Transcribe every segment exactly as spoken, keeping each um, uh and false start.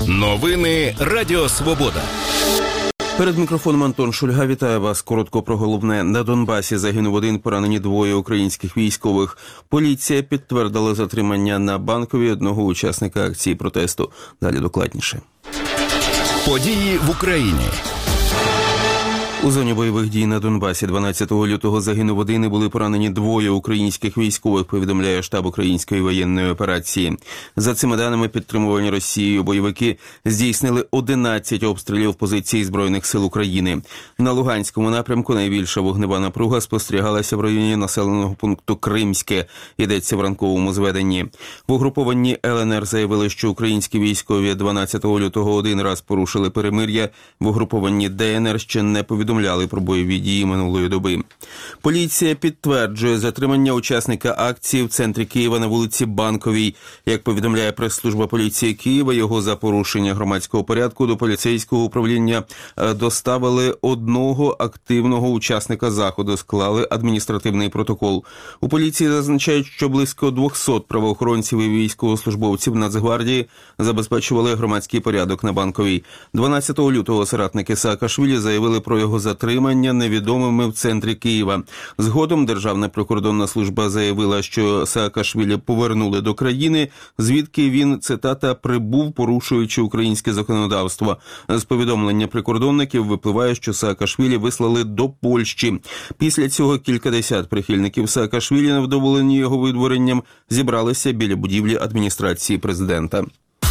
Новини Радіо Свобода. Перед мікрофоном Антон Шульга. Вітаю вас. Коротко про головне. На Донбасі загинув один, поранені двоє українських військових. Поліція підтвердила затримання на Банковій одного учасника акції протесту. Далі докладніше. Події в Україні. У зоні бойових дій на Донбасі дванадцятого лютого загинув один і були поранені двоє українських військових, повідомляє штаб української воєнної операції. За цими даними, підтримувані Росією бойовики здійснили одинадцять обстрілів позицій Збройних сил України. На Луганському напрямку найбільша вогнева напруга спостерігалася в районі населеного пункту Кримське, йдеться в ранковому зведенні. В угрупованні Л Н Р заявили, що українські військові дванадцятого лютого один раз порушили перемир'я, в угрупованні Д Н Р ще не повідомляли. повідомляли про бойові дії минулої доби. Поліція підтверджує затримання учасника акції в центрі Києва на вулиці Банковій. Як повідомляє прес-служба поліції Києва, його за порушення громадського порядку до поліцейського управління доставили одного активного учасника заходу, склали адміністративний протокол. У поліції зазначають, що близько двохсот правоохоронців і військовослужбовців Нацгвардії забезпечували громадський порядок на Банковій. дванадцятого лютого соратники Саакашвілі заявили про його затримання невідомими в центрі Києва. Згодом Державна прикордонна служба заявила, що Саакашвілі повернули до країни, звідки він, цитата, «прибув, порушуючи українське законодавство». З повідомлення прикордонників випливає, що Саакашвілі вислали до Польщі. Після цього кількадесят прихильників Саакашвілі, невдоволені його видворенням, зібралися біля будівлі адміністрації президента.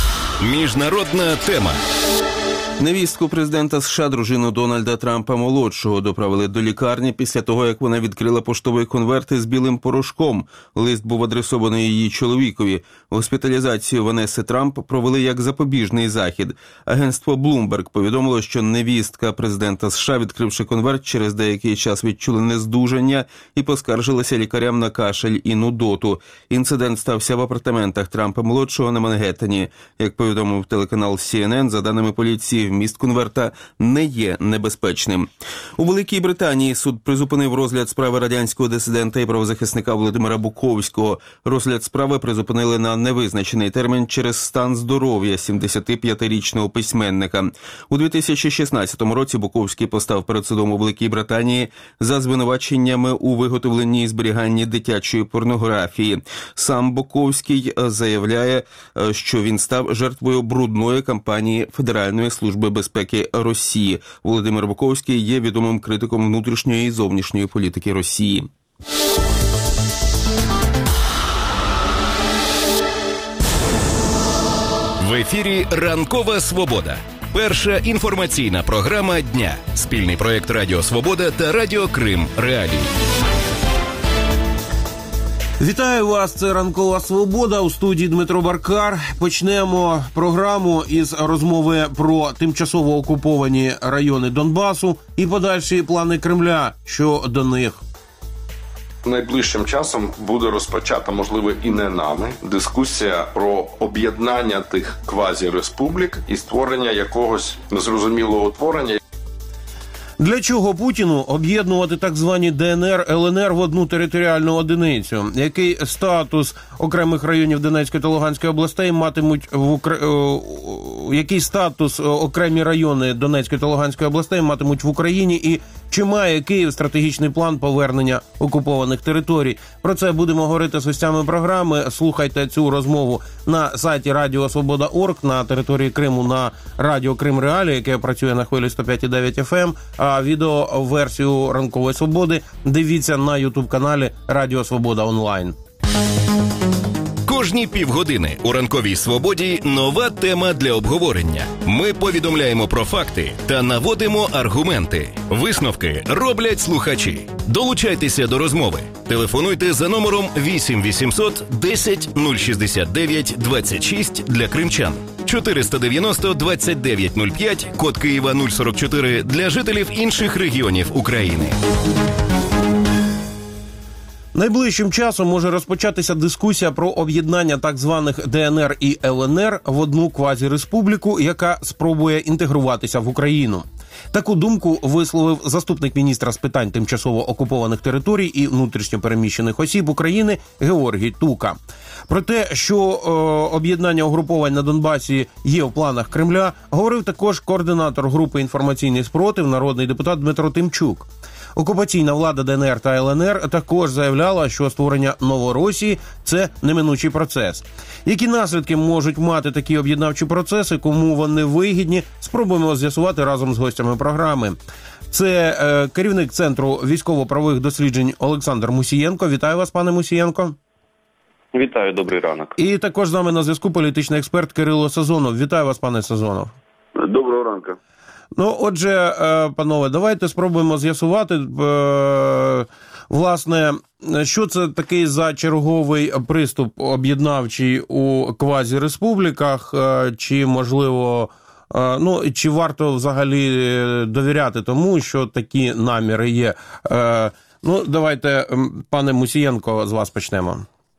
Міжнародна тема. Невістку президента США, дружину Дональда Трампа-молодшого, доправили до лікарні після того, як вона відкрила поштовий конверт із білим порошком. Лист був адресований її чоловікові. Госпіталізацію Ванеси Трамп провели як запобіжний захід. Агентство Bloomberg повідомило, що невістка президента США, відкривши конверт, через деякий час відчули нездужання і поскаржилися лікарям на кашель і нудоту. Інцидент стався в апартаментах Трампа-молодшого на Мангеттені. Як повідомив телеканал Сі Ен Ен, за даними поліції, вміст конверта не є небезпечним. У Великій Британії суд призупинив розгляд справи радянського дисидента і правозахисника Володимира Буковського. Розгляд справи призупинили на невизначений термін через стан здоров'я сімдесятип'ятирічного письменника. У дві тисячі шістнадцятому році Буковський постав перед судом у Великій Британії за звинуваченнями у виготовленні і зберіганні дитячої порнографії. Сам Буковський заявляє, що він став жертвою брудної кампанії Федеральної служби безпеки Росії. Володимир Буковський є відомим критиком внутрішньої і зовнішньої політики Росії. В ефірі «Ранкова Свобода». Перша інформаційна програма дня. Спільний проєкт Радіо Свобода та Радіо Крим Реалії. Вітаю вас, це «Ранкова Свобода», у студії Дмитро Баркар. Почнемо програму із розмови про тимчасово окуповані райони Донбасу і подальші плани Кремля щодо них. Найближчим часом буде розпочата, можливо, і не нами, дискусія про об'єднання тих квазі-республік і створення якогось незрозумілого утворення. Для чого Путіну об'єднувати так звані Де Ен Ер, Ел Ен Ер в одну територіальну одиницю? Який статус окремих районів Донецької та Луганської областей матимуть в Укра... Який статус окремі райони Донецької та Луганської областей матимуть в Україні, і чи має Київ стратегічний план повернення окупованих територій? Про це будемо говорити з гостями програми. Слухайте цю розмову на сайті Радіо Свобода крапка орг, на території Криму на Радіо Крим Реалії, яке працює на хвилі сто п'ять і дев'ять еф ем, а відеоверсію «Ранкової Свободи» дивіться на ютуб-каналі Радіо Свобода онлайн. Кожні півгодини у «Ранковій Свободі» нова тема для обговорення. Ми повідомляємо про факти та наводимо аргументи. Висновки роблять слухачі. Долучайтеся до розмови. Телефонуйте за номером вісім вісімсот десять нуль шістдесят дев'ять двадцять шість для кримчан. чотириста дев'яносто двадцять дев'ять нуль п'ять, код Києва нуль сорок чотири для жителів інших регіонів України. Найближчим часом може розпочатися дискусія про об'єднання так званих ДНР і ЛНР в одну квазіреспубліку, яка спробує інтегруватися в Україну. Таку думку висловив заступник міністра з питань тимчасово окупованих територій і внутрішньо переміщених осіб України Георгій Тука. Про те, що е, об'єднання угруповань на Донбасі є в планах Кремля, говорив також координатор групи «Інформаційний спротив», народний депутат Дмитро Тимчук. Окупаційна влада ДНР та ЛНР також заявляла, що створення Новоросії – це неминучий процес. Які наслідки можуть мати такі об'єднавчі процеси, кому вони вигідні, спробуємо з'ясувати разом з гостями програми. Це е, керівник Центру військово-правових досліджень Олександр Мусієнко. Вітаю вас, пане Мусієнко. Вітаю, добрий ранок. І також з нами на зв'язку політичний експерт Кирило Сазонов. Вітаю вас, пане Сазонов. Доброго ранку. Ну, отже, панове, давайте спробуємо з'ясувати, власне, що це такий за черговий приступ об'єднавчий у квазіреспубліках, чи, можливо, ну, чи варто взагалі довіряти тому, що такі наміри є. Ну, давайте, пане Мусієнко, з вас почнемо.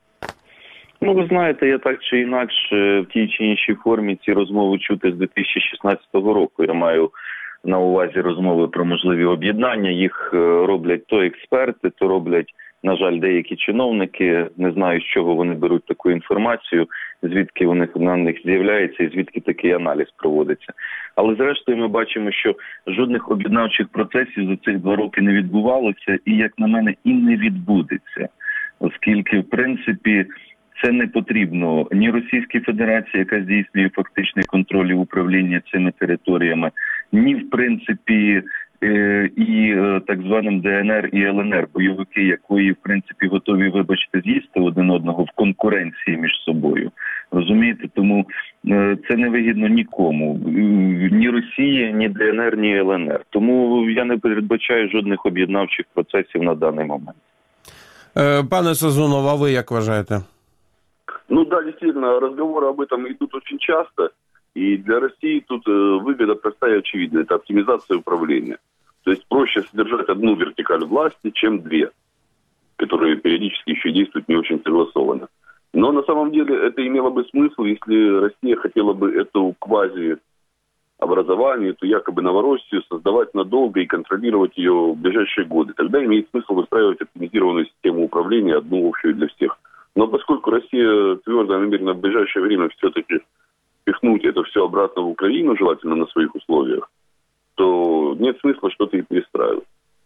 Ну, ви знаєте, я так чи інакше в тій чи іншій формі ці розмови чути з дві тисячі шістнадцятого року. Я маю на увазі розмови про можливі об'єднання. Їх роблять то експерти, то роблять, на жаль, деякі чиновники. Не знаю, з чого вони беруть таку інформацію, звідки у них на них з'являється і звідки такий аналіз проводиться. Але зрештою ми бачимо, що жодних об'єднавчих процесів за цих два роки не відбувалося і, як на мене, і не відбудеться. Оскільки, в принципі, це не потрібно ні Російській Федерації, яка здійснює фактичний контроль і управління цими територіями, ні, в принципі, і так званим ДНР і ЛНР, бойовики якої, в принципі, готові, вибачте, з'їсти один одного в конкуренції між собою. Розумієте? Тому це не вигідно нікому. Ні Росії, ні ДНР, ні ЛНР. Тому я не передбачаю жодних об'єднавчих процесів на даний момент. Пане Сазонов, а ви як вважаєте? Ну да, действительно, разговоры об этом идут очень часто, и для России тут э, выгода простая и очевидна, это оптимизация управления. То есть проще содержать одну вертикаль власти, чем две, которые периодически еще действуют не очень согласованно. Но на самом деле это имело бы смысл, если Россия хотела бы эту квази-образование, эту якобы Новороссию создавать надолго и контролировать ее в ближайшие годы. Тогда имеет смысл выстраивать оптимизированную систему управления, одну общую для всех. Но поскольку Россия твердо намерена в ближайшее время все-таки пихнуть это все обратно в Украину, желательно на своих условиях, то нет смысла что-то и перестраивать.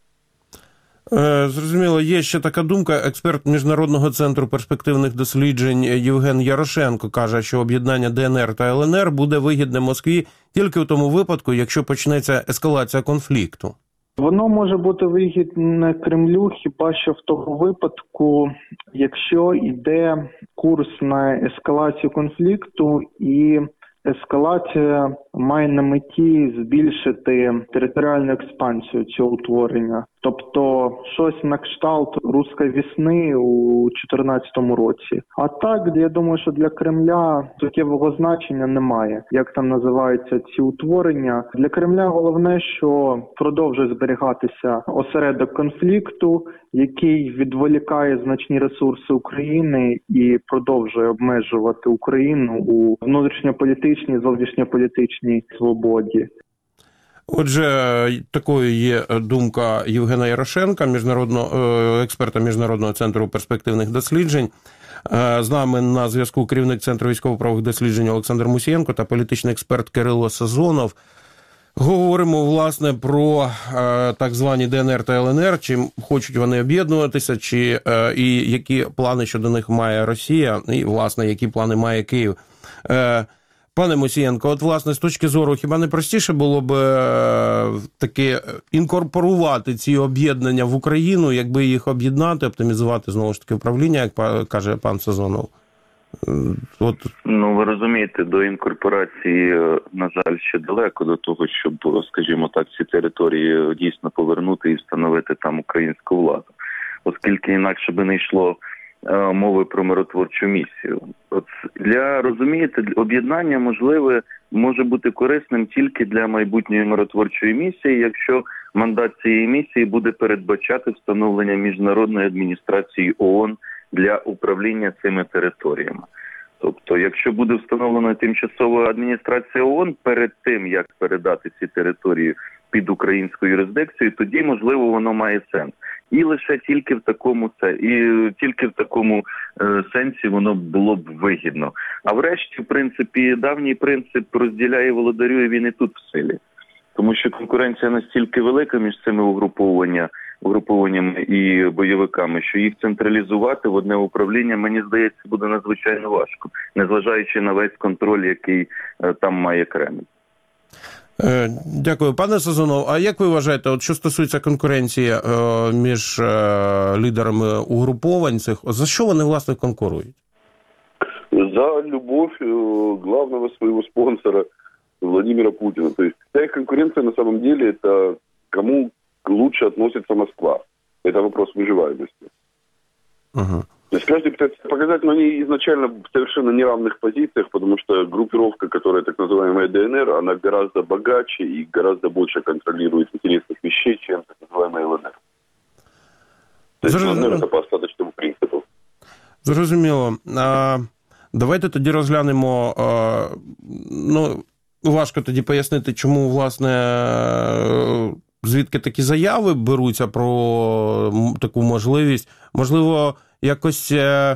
Зрозуміло, є ще така думка. Експерт Міжнародного центру перспективних досліджень Євген Ярошенко каже, що об'єднання ДНР та ЛНР буде вигідне Москві тільки в тому випадку, якщо почнеться ескалація конфлікту. Воно може бути вигідне Кремлю хіба що в того випадку, якщо йде курс на ескалацію конфлікту і ескалація має на меті збільшити територіальну експансію цього утворення. Тобто щось на кшталт «Руської весни» у чотирнадцятому році. А так, я думаю, що для Кремля суттєвого значення немає, як там називаються ці утворення. Для Кремля головне, що продовжує зберігатися осередок конфлікту, який відволікає значні ресурси України і продовжує обмежувати Україну у внутрішньополітичній, зовнішньополітичній свободі. Отже, такою є думка Євгена Ярошенка, міжнародного експерта Міжнародного центру перспективних досліджень. З нами на зв'язку керівник Центру військово-правових досліджень Олександр Мусієнко та політичний експерт Кирило Сазонов. Говоримо, власне, про так звані ДНР та ЛНР, чи хочуть вони об'єднуватися, чи і які плани щодо них має Росія, і, власне, які плани має Київ. Пане Мусієнко, от, власне, з точки зору, хіба не простіше було б е, таки інкорпорувати ці об'єднання в Україну, якби їх об'єднати, оптимізувати, знову ж таки, управління, як каже пан Сазонов? От. Ну, ви розумієте, до інкорпорації, на жаль, ще далеко до того, щоб, скажімо так, ці території дійсно повернути і встановити там українську владу. Оскільки інакше би не йшло мови про миротворчу місію. От для, розумієте, об'єднання можливе може бути корисним тільки для майбутньої миротворчої місії, якщо мандат цієї місії буде передбачати встановлення міжнародної адміністрації ООН для управління цими територіями. Тобто, якщо буде встановлена тимчасова адміністрація ООН перед тим, як передати ці території під українську юрисдикцію, тоді, можливо, воно має сенс. І лише тільки в такому це, і тільки в такому е, сенсі воно було б вигідно. А врешті, в принципі, давній принцип розділяє володарює, він і тут в силі. Тому що конкуренція настільки велика між цими угруповання, угрупованнями і бойовиками, що їх централізувати в одне управління, мені здається, буде надзвичайно важко, незважаючи на весь контроль, який е, там має Кремль. Дякую. Пане Сазонов, а як ви вважаєте, от що стосується конкуренції е, між е, лідерами угруповань цих, за що вони, власне, конкурують? За любовь э, главного своего спонсора Владимира Путина. То есть вся их конкуренция на самом деле это кому лучше относится Москва. Это вопрос выживаемости. Угу. То есть каждый пытается показать, но они изначально в совершенно неравных позициях, потому что группировка, которая так называемая ДНР, она гораздо богаче и гораздо больше контролирует интересных вещей, чем так называемая ЛНР. То есть ЛНР это по остаточному принципу. Зрозуміло. А, давайте тоді розглянемо, а, ну, важко тоді пояснити, чому, власне, звідки такі заяви беруться про таку можливість. Можливо, якось,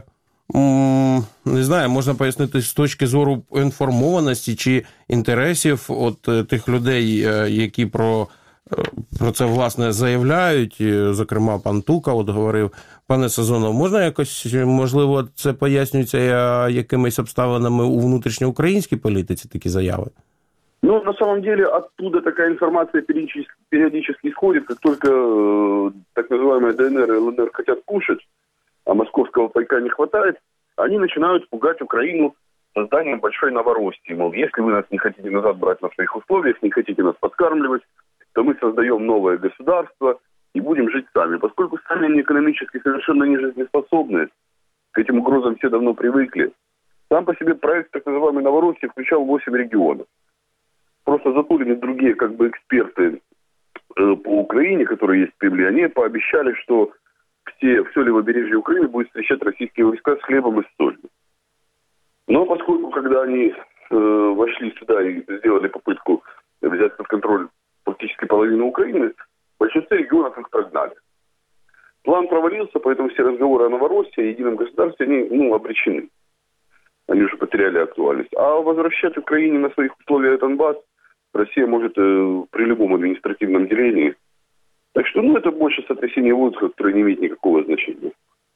не знаю, можна пояснити з точки зору інформованості чи інтересів от тих людей, які про, про це, власне, заявляють, зокрема, пан Тука от говорив. Пане Сазонов, можна якось, можливо, це пояснюється якимись обставинами у внутрішньоукраїнській політиці, такі заяви? Ну, на самом деле, оттуда такая информация периодически, периодически исходит, как только э, так называемые ДНР и ЛНР хотят кушать, а московского пайка не хватает, они начинают пугать Украину созданием большой Новороссии. Мол, если вы нас не хотите назад брать на своих условиях, не хотите нас подкармливать, то мы создаем новое государство и будем жить сами. Поскольку сами они экономически совершенно не жизнеспособны, к этим угрозам все давно привыкли, сам по себе проект так называемой Новороссии включал восемь регионов. Просто Затулин и другие как бы эксперты э, по Украине, которые есть в Кремле, они пообещали, что все, все левобережье Украины будет встречать российские войска с хлебом и с солью. Но поскольку, когда они э, вошли сюда и сделали попытку взять под контроль практически половину Украины, в большинстве регионов их прогнали. План провалился, поэтому все разговоры о Новороссии и едином государстве, они, ну, обречены. Они уже потеряли актуальность. А возвращать Украине на своих условиях Донбасс Россия может э, при любом административном делении. Так что, ну, это больше сотрясение воздуха, которое не имеет никакого значения.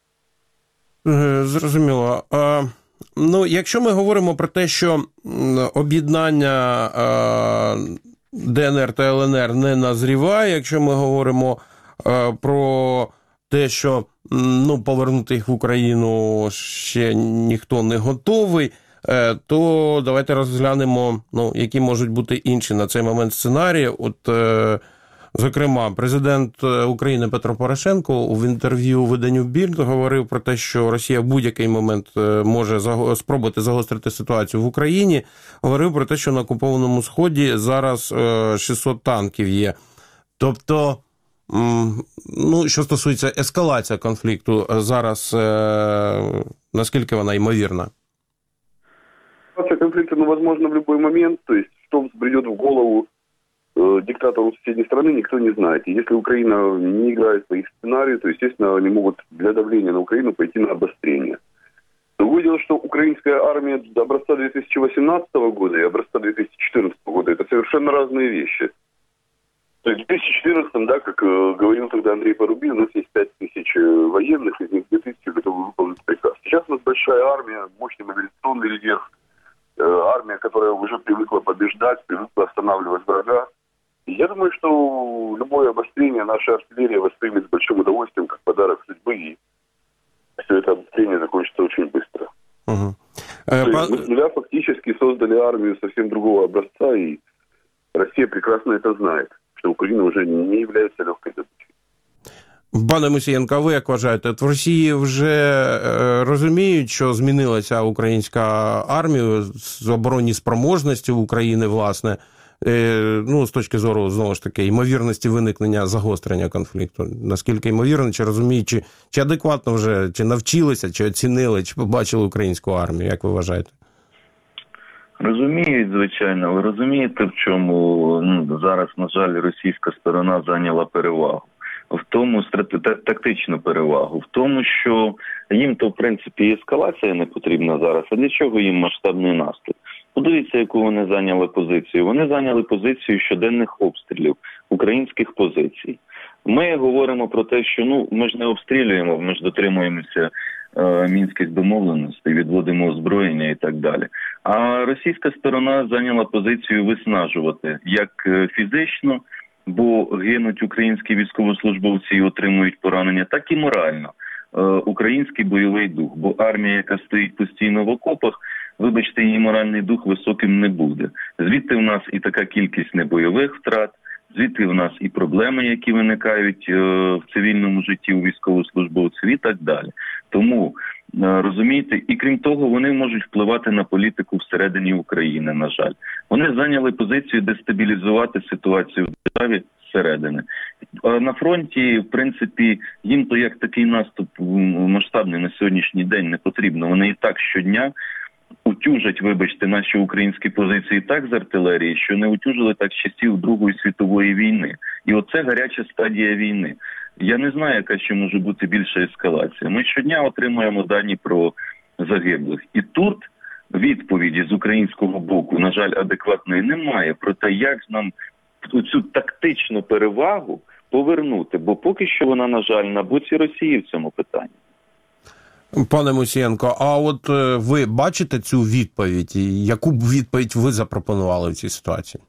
Зрозуміло. А, ну, якщо ми говоримо про те, що об'єднання а, ДНР та ЛНР не назріває, якщо ми говоримо а, про те, що, ну, повернути їх в Україну ще ніхто не готовий, то давайте розглянемо, ну, які можуть бути інші на цей момент сценарії. От, зокрема, президент України Петро Порошенко в інтерв'ю виданню Більд говорив про те, що Росія в будь-який момент може спробувати загострити ситуацію в Україні. Говорив про те, що на окупованому Сході зараз шістсот танків є. Тобто, ну, що стосується ескалації конфлікту, зараз наскільки вона ймовірна? Конфликта, ну, возможно, в любой момент. То есть, что взбредет в голову э, диктатору соседней страны, никто не знает. И если Украина не играет по их сценарию, то, естественно, они могут для давления на Украину пойти на обострение. Другое дело, что украинская армия до образца две тысячи восемнадцатого года и образца две тысячи четырнадцатого года – это совершенно разные вещи. То есть в две тысячи четырнадцатом, да, как э, говорил тогда Андрей Порубин, у нас есть пять тысяч военных, из них две тысячи готовы выполнить приказ. Сейчас у нас большая армия, мощный мобилизационный резерв, армия, которая уже привыкла побеждать, привыкла останавливать врага. И я думаю, что любое обострение наша артиллерия воспримет с большим удовольствием, как подарок судьбы, и все это обострение закончится очень быстро. Угу. То есть мы с нуля фактически создали армию совсем другого образца, и Россия прекрасно это знает, что Украина уже не является легкой добычей. Пане Мусієнко, а ви як вважаєте, от в Росії вже розуміють, що змінилася українська армія, оборонні спроможності України, власне, ну, з точки зору, знову ж таки, ймовірності виникнення загострення конфлікту? Наскільки ймовірно, чи розуміють, чи, чи адекватно вже, чи навчилися, чи оцінили, чи побачили українську армію? Як ви вважаєте? Розуміють, звичайно, ви розумієте, в чому ну, зараз, на жаль, російська сторона зайняла перевагу? В тому, тактичну перевагу, в тому, що їм-то, в принципі, ескалація не потрібна зараз, а для чого їм масштабний наступ? Подивіться, яку вони зайняли позицію. Вони зайняли позицію щоденних обстрілів українських позицій. Ми говоримо про те, що ну ми ж не обстрілюємо, ми ж дотримуємося е, мінських домовленостей, відводимо озброєння і так далі. А російська сторона зайняла позицію виснажувати як фізично, бо гинуть українські військовослужбовці і отримують поранення, так і морально. Е, український бойовий дух, бо армія, яка стоїть постійно в окопах, вибачте, її моральний дух високим не буде. Звідти в нас і така кількість небойових втрат, звідти в нас і проблеми, які виникають е, в цивільному житті у військовослужбовців і так далі. Тому, е, розумієте, і крім того, вони можуть впливати на політику всередині України, на жаль. Вони зайняли позицію дестабілізувати ситуацію в державі зсередини. Е, на фронті, в принципі, їм то як такий наступ масштабний на сьогоднішній день не потрібно. Вони і так щодня утюжать, вибачте, наші українські позиції так з артилерії, що не утюжили так з часів Другої світової війни. І оце гаряча стадія війни. Я не знаю, яка ще може бути більша ескалація. Ми щодня отримуємо дані про загиблих. І тут відповіді з українського боку, на жаль, адекватної немає про те, як нам цю тактичну перевагу повернути. Бо поки що вона, на жаль, на боці Росії в цьому питанні. Пане Мусієнко, а от ви бачите цю відповідь? І яку б відповідь ви запропонували в цій ситуації?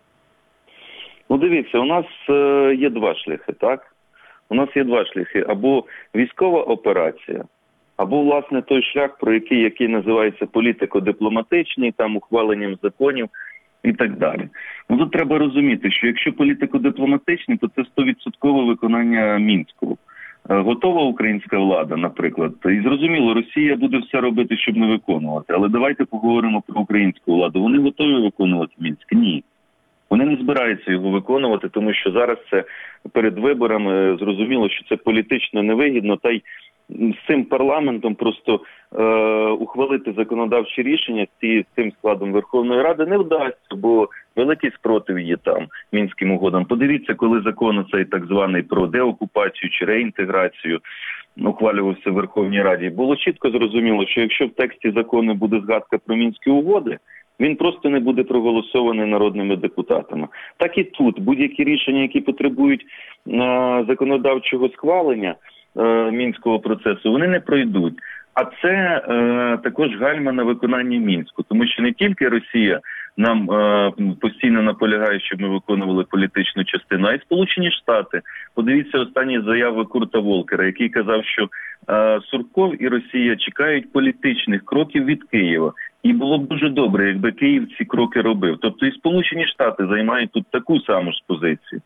Ну, дивіться, у нас е, є два шляхи, так? У нас є два шляхи. Або військова операція, або, власне, той шлях, про який, який називається політико-дипломатичний, там, ухваленням законів і так далі. Ну, тут треба розуміти, що якщо політико-дипломатичний, то це сто відсотків виконання Мінського. Готова українська влада, наприклад, і зрозуміло, Росія буде все робити, щоб не виконувати. Але давайте поговоримо про українську владу. Вони готові виконувати Мінськ? Ні. Вони не збираються його виконувати, тому що зараз це перед виборами зрозуміло, що це політично невигідно, та й з цим парламентом просто е, ухвалити законодавчі рішення з, ці, з цим складом Верховної Ради не вдасться, бо великий спротив є там Мінським угодам. Подивіться, коли закон цей так званий про деокупацію чи реінтеграцію ухвалювався в Верховній Раді, було чітко зрозуміло, що якщо в тексті закону буде згадка про Мінські угоди, він просто не буде проголосований народними депутатами. Так і тут будь-які рішення, які потребують е, законодавчого схвалення е, Мінського процесу, вони не пройдуть. А це е, також гальма на виконання Мінську, тому що не тільки Росія нам е, постійно наполягає, щоб ми виконували політичну частину, а й Сполучені Штати. Подивіться останні заяви Курта Волкера, який казав, що е, Сурков і Росія чекають політичних кроків від Києва. І було б дуже добре, якби Київ ці кроки робив. Тобто і Сполучені Штати займають тут таку саму ж позицію.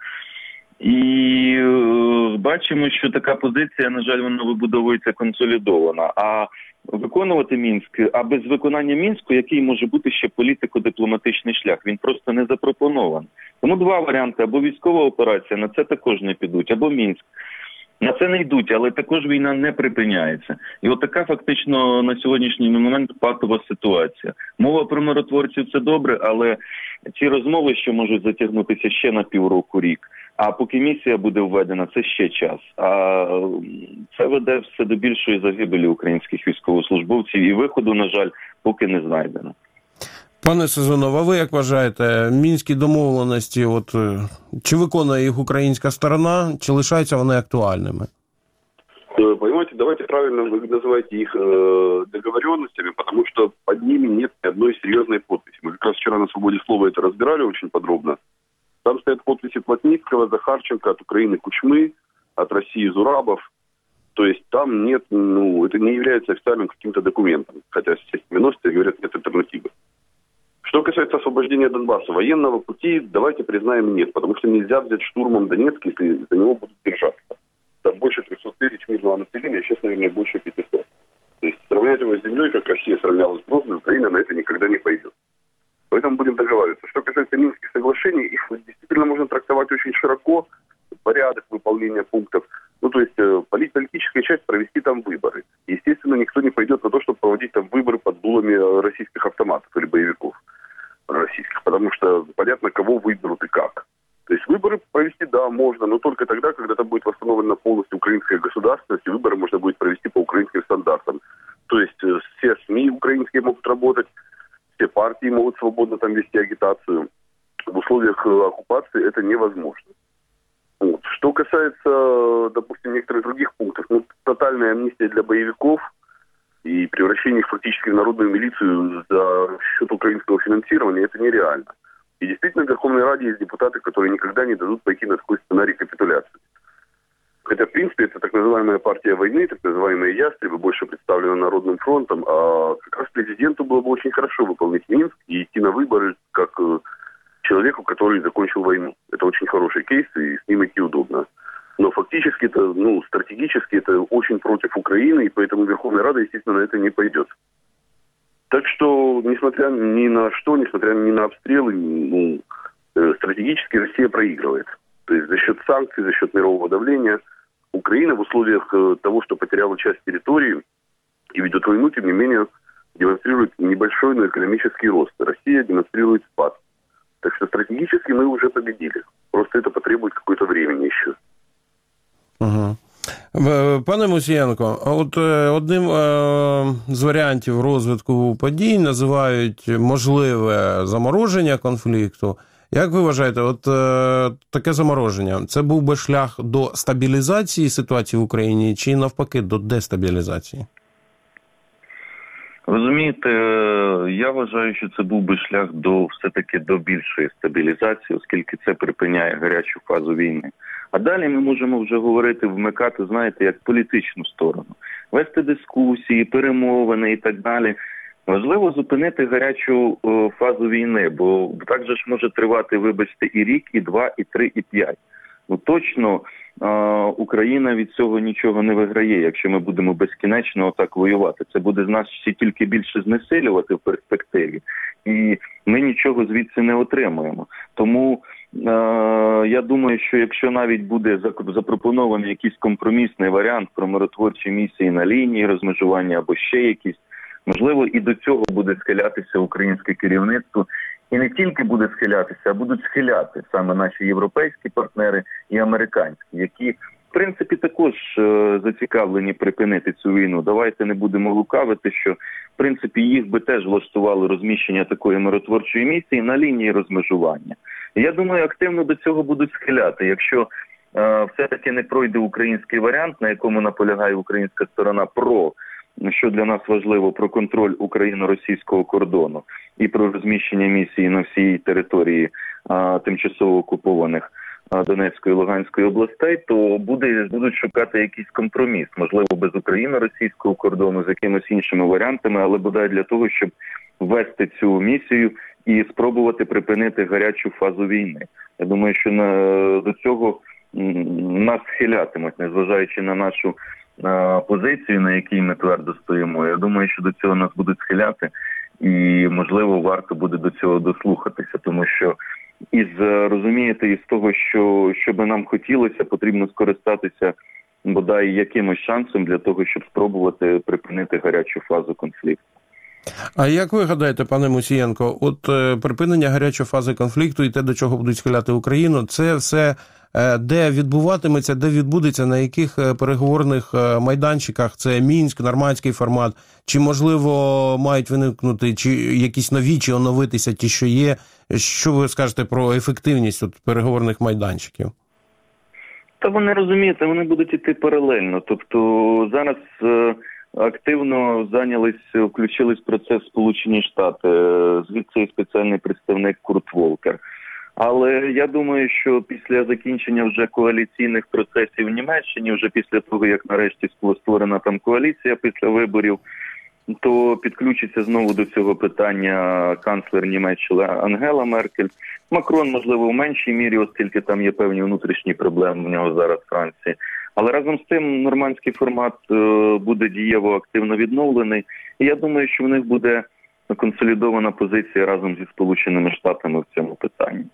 І е, бачимо, що така позиція, на жаль, вона вибудовується консолідована. А виконувати Мінськ, а без виконання Мінську, який може бути ще політико-дипломатичний шлях, він просто не запропонований. Тому два варіанти: або військова операція, на це також не підуть, або Мінськ. На це не йдуть, але також війна не припиняється. І от така фактично на сьогоднішній момент патова ситуація. Мова про миротворців – це добре, але ці розмови ще можуть затягнутися ще на півроку, рік. А поки місія буде введена, це ще час. А це веде все до більшої загибелі українських військовослужбовців, і виходу, на жаль, поки не знайдено. Пане Сезонов, а ви як вважаєте, мінські домовленості, от, чи виконує їх українська сторона, чи лишаються вони актуальними? Понимаете, давайте правильно вы называете их э, договоренностями, потому что под ними нет ни одной серьезной подписи. Мы как раз вчера на «Свободе слова» это разбирали очень подробно. Там стоят подписи Плотницкого, Захарченко, от Украины Кучмы, от России Зурабов. То есть там нет, ну, это не является официальным каким-то документом. Хотя сейчас девяностые говорят, нет альтернативы. Что касается освобождения Донбасса, военного пути, давайте признаем, нет. Потому что нельзя взять штурмом Донецк, если за него будут держаться. Там больше трехсот тысяч мирного населения, а сейчас, наверное, больше пятисот. То есть сравнять его с землей, как Россия сравнялась с Грозной, Украина на это никогда не пойдет. Поэтому будем договариваться. Что касается Минских соглашений, чистых автоматов или боевиков российских, потому что понятно, кого выберут и как. То есть выборы провести, да, можно, но только тогда, когда там будет восстановлена полностью украинская государственность, и выборы можно будет провести по украинским стандартам. То есть все СМИ украинские могут работать, все партии могут свободно там вести агитацию. В условиях оккупации это невозможно. Вот. Что касается, допустим, некоторых других пунктов, ну, тотальная амнистия для боевиков и превращение их фактически в народную милицию за счет украинского финансирования, это нереально. И действительно в Верховной Раде есть депутаты, которые никогда не дадут пойти на такой сценарий капитуляции. Хотя, в принципе, это так называемая партия войны, так называемые ястребы, больше представлены Народным фронтом, а как раз президенту было бы очень хорошо выполнить Минск и идти на выборы как человеку, который закончил войну. Это очень хороший кейс, и с ним идти удобно. Но фактически это, ну, стратегически это очень против Украины, и поэтому Верховная Рада, естественно, на это не пойдет. Так что, несмотря ни на что, несмотря ни на обстрелы, ну, стратегически Россия проигрывает. То есть за счет санкций, за счет мирового давления Украина в условиях того, что потеряла часть территории и ведет войну, тем не менее, демонстрирует небольшой, но экономический рост. Россия демонстрирует спад. Так что стратегически мы уже победили. Просто это потребует какое-то времени еще. Угу. Пане Мусієнко, от одним з варіантів розвитку подій називають можливе замороження конфлікту. Як ви вважаєте, от таке замороження, це був би шлях до стабілізації ситуації в Україні чи навпаки до дестабілізації? Розумієте, я вважаю, що це був би шлях до все-таки до більшої стабілізації, оскільки це припиняє гарячу фазу війни. А далі ми можемо вже говорити, вмикати, знаєте, як політичну сторону. Вести дискусії, перемовини і так далі. Важливо зупинити гарячу о, фазу війни, бо так же ж може тривати, вибачте, і рік, і два, і три, і п'ять. Ну точно е, Україна від цього нічого не виграє, якщо ми будемо безкінечно отак воювати. Це буде нас ще тільки більше знесилювати в перспективі. І ми нічого звідси не отримаємо. Тому е, я думаю, що якщо навіть буде запропонований якийсь компромісний варіант про миротворчі місії на лінії розмежування або ще якісь, можливо, і до цього буде схилятися українське керівництво. І не тільки буде схилятися, а будуть схиляти саме наші європейські партнери і американські, які, в принципі, також е, зацікавлені припинити цю війну. Давайте не будемо лукавити, що, в принципі, їх би теж влаштувало розміщення такої миротворчої місії на лінії розмежування. І я думаю, активно до цього будуть схиляти. Якщо е, все-таки не пройде український варіант, на якому наполягає українська сторона про, що для нас важливо, про контроль україно-російського кордону і про розміщення місії на всій території а, тимчасово окупованих а, Донецької і Луганської областей, то буде, будуть шукати якийсь компроміс, можливо, без україно-російського кордону, з якимись іншими варіантами, але бодай для того, щоб ввести цю місію і спробувати припинити гарячу фазу війни. Я думаю, що на, до цього м, нас схилятимуть, незважаючи на нашу позицію, на якій ми твердо стоїмо. Я думаю, що до цього нас будуть схиляти і, можливо, варто буде до цього дослухатися, тому що із, розумієте, із того, що, що би нам хотілося, потрібно скористатися бодай якимось шансом для того, щоб спробувати припинити гарячу фазу конфлікту. А як ви гадаєте, пане Мусієнко, от е, припинення гарячої фази конфлікту і те, до чого будуть схиляти Україну, це все е, де відбуватиметься, де відбудеться, на яких переговорних майданчиках, це Мінськ, нормандський формат, чи, можливо, мають виникнути чи якісь нові, чи оновитися ті, що є? Що ви скажете про ефективність от, переговорних майданчиків? Та вони, розумієте, вони будуть іти паралельно. Тобто зараз е, активно зайнялись, включились в процес Сполучені Штати, звідси і спеціальний представник Курт Волкер. Але я думаю, що після закінчення вже коаліційних процесів в Німеччині, вже після того, як нарешті була створена там коаліція після виборів, то підключиться знову до цього питання канцлер Німеччини Ангела Меркель. Макрон, можливо, в меншій мірі, оскільки там є певні внутрішні проблеми в нього зараз в Франції. Але разом з тим нормандський формат буде дієво активно відновлений. І я думаю, що в них буде консолідована позиція разом зі Сполученими Штатами в цьому питанні.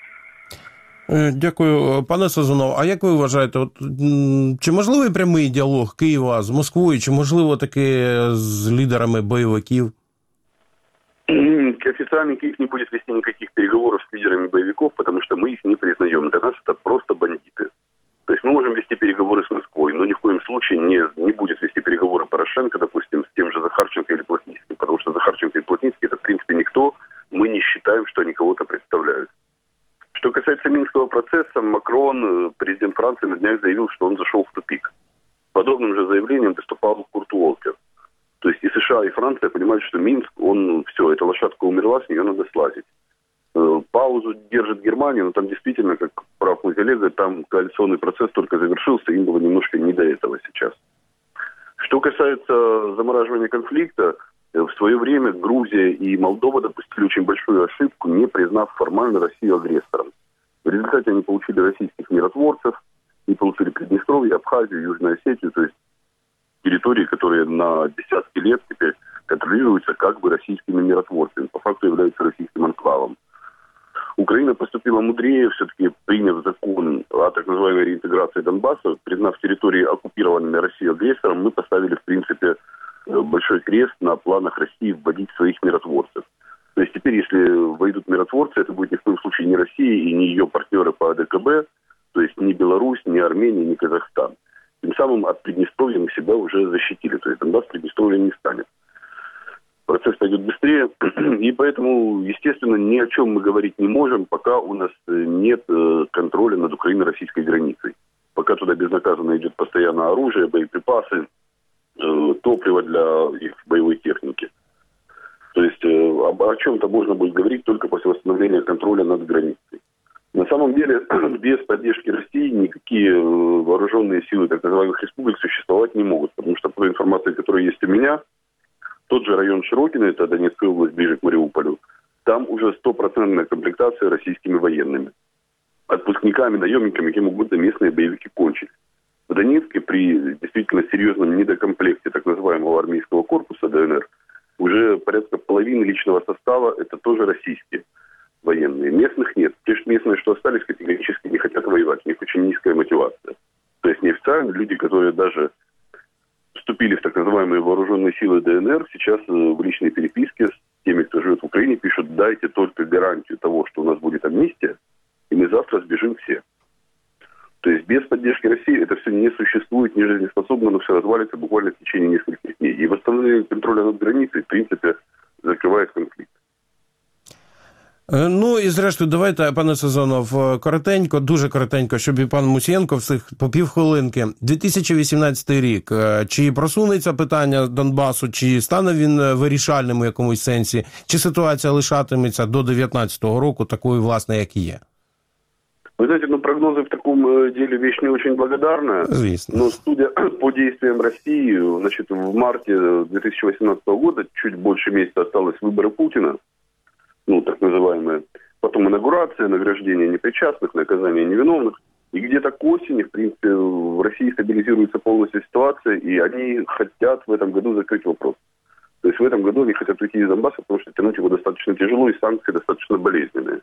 Дякую. Пане Сазонов, а як ви вважаєте, от, чи можливий прямий діалог Києва з Москвою, чи можливо таки з лідерами бойовиків? Официально Киев не будет вести никаких переговоров с лидерами боевиков, потому что мы их не признаем. Для нас это просто бандиты. То есть мы можем вести переговоры с Москвой, но ни в коем случае не, не будет вести переговоры Порошенко, допустим, с тем же Захарченко или Плотницким, потому что Захарченко и Плотницкий – это, в принципе, никто. Мы не считаем, что они кого-то представляют. Что касается Минского процесса, Макрон, президент Франции, на днях заявил, что он зашел в тупик. Подобным же заявлением выступал Курт Уолкер. То есть и США, и Франция понимают, что Минск, он, все, эта лошадка умерла, с нее надо слазить. Паузу держит Германия, но там действительно, как прав мой коллега, там коалиционный процесс только завершился, им было немножко не до этого сейчас. Что касается замораживания конфликта, в свое время Грузия и Молдова допустили очень большую ошибку, не признав формально Россию агрессором. В результате они получили российских миротворцев, и получили Приднестровье, Абхазию, Южную Осетию, то есть территории, которые на десятки лет теперь контролируются как бы российскими миротворцами, по факту являются российским анклавом. Украина поступила мудрее, все-таки приняв закон о так называемой реинтеграции Донбасса, признав территории оккупированными Россией агрессором, мы поставили, в принципе, большой крест на планах России вводить своих миротворцев. То есть теперь, если войдут миротворцы, это будет ни в коем случае не Россия и не ее партнеры по АДКБ, то есть ни Беларусь, ни Армения, ни Казахстан. Тем самым от Приднестровья мы себя уже защитили, то есть Донбасс Приднестровьем не станет. Процесс пойдет быстрее, и поэтому, естественно, ни о чем мы говорить не можем, пока у нас нет контроля над украино-российской границей. Пока туда безнаказанно идет постоянно оружие, боеприпасы, топливо для их боевой техники. То есть о чем-то можно будет говорить только после восстановления контроля над границей. На самом деле, без поддержки России никакие вооруженные силы так называемых республик существовать не могут, потому что по информации, которая есть у меня, тот же район Широкино, это Донецкая область, ближе к Мариуполю, там уже стопроцентная комплектация российскими военными. Отпускниками, наемниками, кем угодно местные боевики кончились. В Донецке при действительно серьезном недокомплекте так называемого армейского корпуса ДНР уже порядка половины личного состава это тоже российские военные. Местных нет. Те же местные, что остались, категорически не хотят воевать. У них очень низкая мотивация. То есть неофициально люди, которые даже вступили в так называемые вооруженные силы ДНР, сейчас в личной переписке с теми, кто живет в Украине, пишут: дайте только гарантию того, что у нас будет амнистия, и мы завтра сбежим все. То есть без поддержки России это все не существует, не жизнеспособно, но все развалится буквально в течение нескольких дней. И восстановление контроля над границей, в принципе, закриває конфлікт. Ну і зрештою, давайте, пане Сазонов, коротенько, дуже коротенько, щоб і пан Мусієнко всіх по півхвилинки. дві тисячі вісімнадцятий рік. Чи просунеться питання Донбасу, чи стане він вирішальним у якомусь сенсі, чи ситуація лишатиметься до дев'ятнадцятого року такою, власне, як і є? Вы знаете, ну, прогнозы в таком деле вещь не очень благодарная. Звісно. Но судя по действиям России, значит, в марте две тысячи восемнадцатого года, чуть больше месяца осталось выборы Путина, ну, так называемые, потом инаугурация, награждение непричастных, наказание невиновных. И где-то к осени, в принципе, в России стабилизируется полностью ситуация, и они хотят в этом году закрыть вопрос. То есть в этом году они хотят уйти из Донбасса, потому что тянуть его достаточно тяжело, и санкции достаточно болезненные.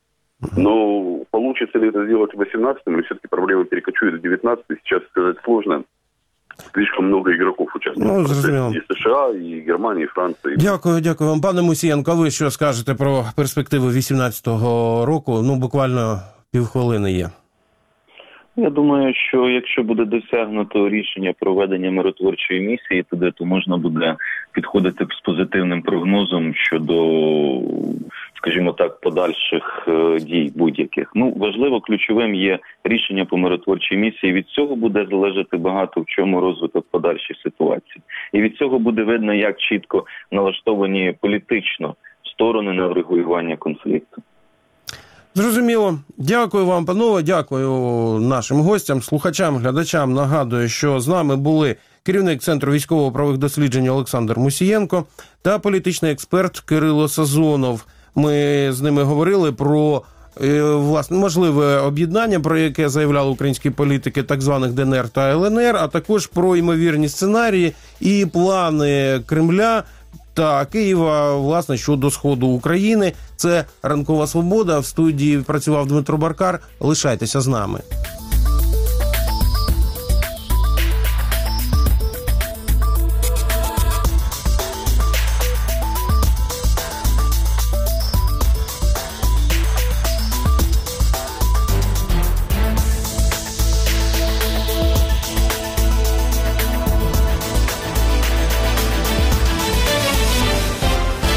Но получится ли это сделать в восемнадцатом, или все-таки проблема перекочует в девятнадцатый, сейчас сказать сложно. Слишком много игроков участвует ну, в процессе. І США, і Германія, і Франція. Дякую, дякую вам. Пане Мусієнко, ви що скажете про перспективи вісімнадцятого року? Ну, буквально півхвилини є. Я думаю, що якщо буде досягнуто рішення проведення миротворчої місії туди, то можна буде підходити з позитивним прогнозом щодо, скажімо так, подальших дій будь-яких. Ну, важливо, ключовим є рішення по миротворчій місії. Від цього буде залежати багато в чому розвиток подальших ситуацій. І від цього буде видно, як чітко налаштовані політично сторони на врегулювання конфлікту. Зрозуміло. Дякую вам, панове, дякую нашим гостям, слухачам, глядачам. Нагадую, що з нами були керівник Центру військово-правових досліджень Олександр Мусієнко та політичний експерт Кирило Сазонов. Ми з ними говорили про власне можливе об'єднання, про яке заявляли українські політики так званих ДНР та ЛНР, а також про ймовірні сценарії і плани Кремля та Києва, власне, щодо Сходу України. Це «Ранкова свобода». В студії працював Дмитро Баркар. Лишайтеся з нами.